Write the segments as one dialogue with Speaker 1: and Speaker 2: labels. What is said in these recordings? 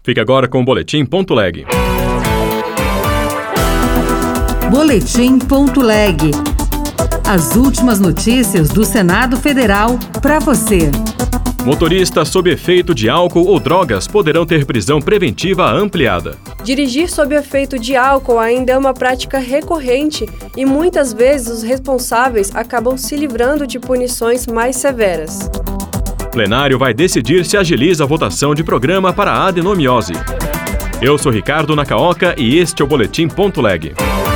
Speaker 1: Fique agora com o Boletim.leg.
Speaker 2: Boletim.leg. As últimas notícias do Senado Federal para você.
Speaker 1: Motoristas sob efeito de álcool ou drogas poderão ter prisão preventiva ampliada.
Speaker 3: Dirigir sob efeito de álcool ainda é uma prática recorrente e muitas vezes os responsáveis acabam se livrando de punições mais severas.
Speaker 1: O plenário vai decidir se agiliza a votação de programa para a adenomiose. Eu sou Ricardo Nakaoka e este é o Boletim.leg.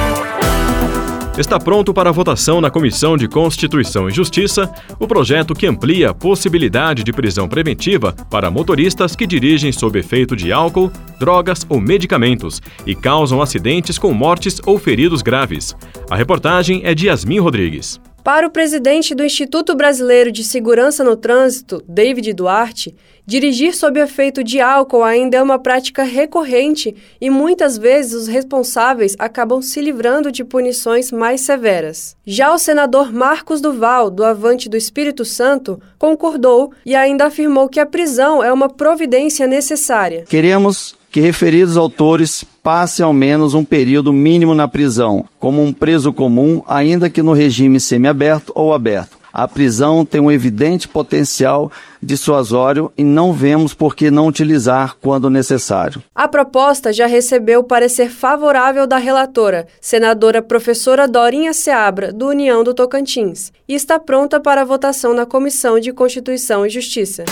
Speaker 1: Está pronto para a votação na Comissão de Constituição e Justiça o projeto que amplia a possibilidade de prisão preventiva para motoristas que dirigem sob efeito de álcool, drogas ou medicamentos e causam acidentes com mortes ou feridos graves. A reportagem é de Yasmin Rodrigues.
Speaker 3: Para o presidente do Instituto Brasileiro de Segurança no Trânsito, David Duarte, dirigir sob efeito de álcool ainda é uma prática recorrente e muitas vezes os responsáveis acabam se livrando de punições mais severas. Já o senador Marcos Duval, do Avante do Espírito Santo, concordou e ainda afirmou que a prisão é uma providência necessária.
Speaker 4: Queremos que referidos autores passem ao menos um período mínimo na prisão, como um preso comum, ainda que no regime semiaberto ou aberto. A prisão tem um evidente potencial dissuasório e não vemos por que não utilizar quando necessário.
Speaker 3: A proposta já recebeu o parecer favorável da relatora, senadora professora Dorinha Seabra, do União do Tocantins, e está pronta para a votação na Comissão de Constituição e Justiça.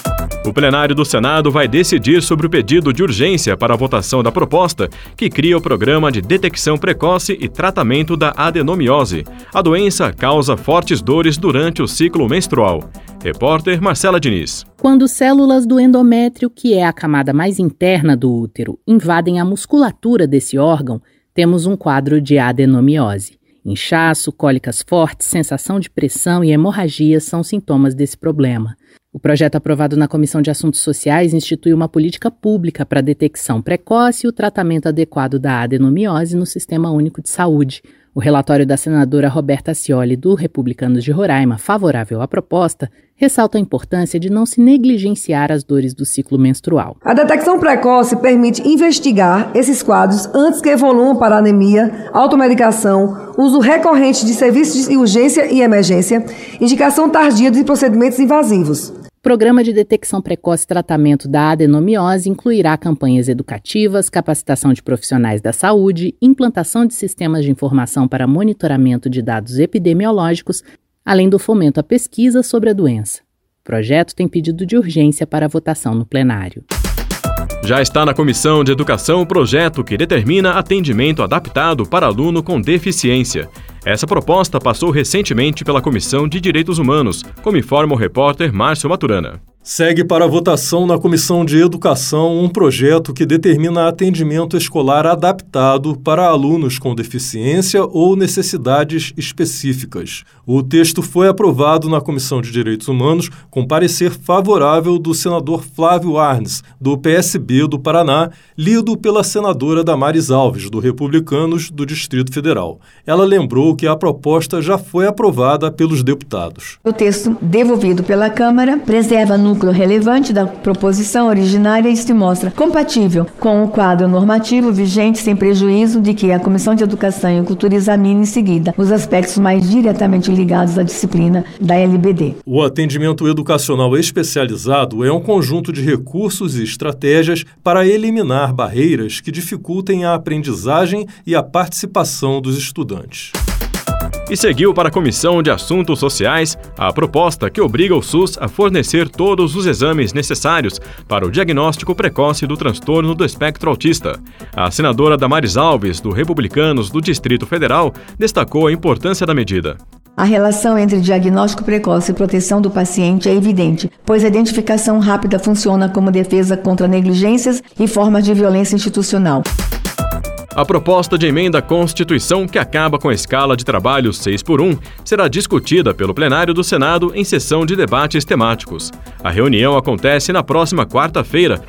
Speaker 1: O plenário do Senado vai decidir sobre o pedido de urgência para a votação da proposta que cria o Programa de Detecção Precoce e Tratamento da Adenomiose. A doença causa fortes dores durante o ciclo menstrual. Repórter Marcela Diniz.
Speaker 5: Quando células do endométrio, que é a camada mais interna do útero, invadem a musculatura desse órgão, temos um quadro de adenomiose. Inchaço, cólicas fortes, sensação de pressão e hemorragia são sintomas desse problema. O projeto aprovado na Comissão de Assuntos Sociais institui uma política pública para a detecção precoce e o tratamento adequado da adenomiose no Sistema Único de Saúde. O relatório da senadora Roberta Cioli, do Republicanos de Roraima, favorável à proposta, ressalta a importância de não se negligenciar as dores do ciclo menstrual.
Speaker 6: A detecção precoce permite investigar esses quadros antes que evoluam para anemia, automedicação, uso recorrente de serviços de urgência e emergência, indicação tardia de procedimentos invasivos.
Speaker 5: O Programa de Detecção Precoce e Tratamento da Adenomiose incluirá campanhas educativas, capacitação de profissionais da saúde, implantação de sistemas de informação para monitoramento de dados epidemiológicos, além do fomento à pesquisa sobre a doença. O projeto tem pedido de urgência para votação no plenário.
Speaker 1: Já está na Comissão de Educação o projeto que determina atendimento adaptado para aluno com deficiência. Essa proposta passou recentemente pela Comissão de Direitos Humanos, como informa o repórter Márcio Maturana.
Speaker 7: Segue para votação na Comissão de Educação um projeto que determina atendimento escolar adaptado para alunos com deficiência ou necessidades específicas. O texto foi aprovado na Comissão de Direitos Humanos com parecer favorável do senador Flávio Arnes, do PSB do Paraná, lido pela senadora Damares Alves, do Republicanos do Distrito Federal. Ela lembrou que a proposta já foi aprovada pelos deputados.
Speaker 8: O texto devolvido pela Câmara preserva núcleo relevante da proposição originária e se mostra compatível com o quadro normativo vigente, sem prejuízo de que a Comissão de Educação e Cultura examine em seguida os aspectos mais diretamente ligados à disciplina da LBD.
Speaker 7: O atendimento educacional especializado é um conjunto de recursos e estratégias para eliminar barreiras que dificultem a aprendizagem e a participação dos estudantes.
Speaker 1: E seguiu para a Comissão de Assuntos Sociais a proposta que obriga o SUS a fornecer todos os exames necessários para o diagnóstico precoce do transtorno do espectro autista. A senadora Damares Alves, do Republicanos do Distrito Federal, destacou a importância da medida.
Speaker 8: A relação entre diagnóstico precoce e proteção do paciente é evidente, pois a identificação rápida funciona como defesa contra negligências e formas de violência institucional.
Speaker 1: A proposta de emenda à Constituição, que acaba com a escala de trabalho 6x1, será discutida pelo plenário do Senado em sessão de debates temáticos. A reunião acontece na próxima quarta-feira.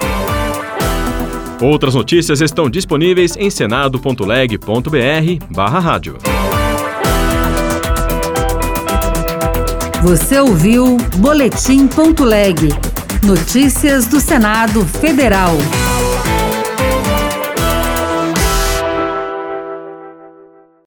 Speaker 1: Outras notícias estão disponíveis em senado.leg.br/rádio.
Speaker 2: Você ouviu Boletim.leg. Notícias do Senado Federal.